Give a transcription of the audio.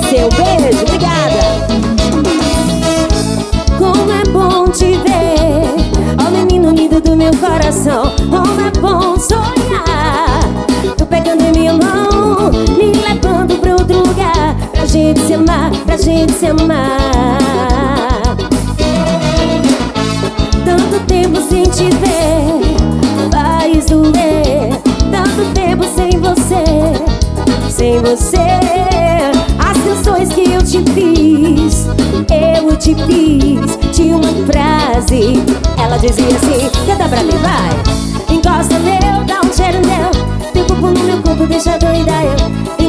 seu beijo, obrigada. Como é bom te ver, ó menino lindo do meu coração. Como é bom sonhar, tô pegando em minha mão, me levando pra outro lugar, pra gente se amar, pra gente se amar. Tanto tempo sem te ver, faz doer. Tanto tempo sem você, sem você. As canções que eu te fiz, eu te fiz. Tinha uma frase, ela dizia assim: canta pra mim, vai. Encosta nele, dá um cheiro nele, teu corpo no meu corpo deixa doida eu.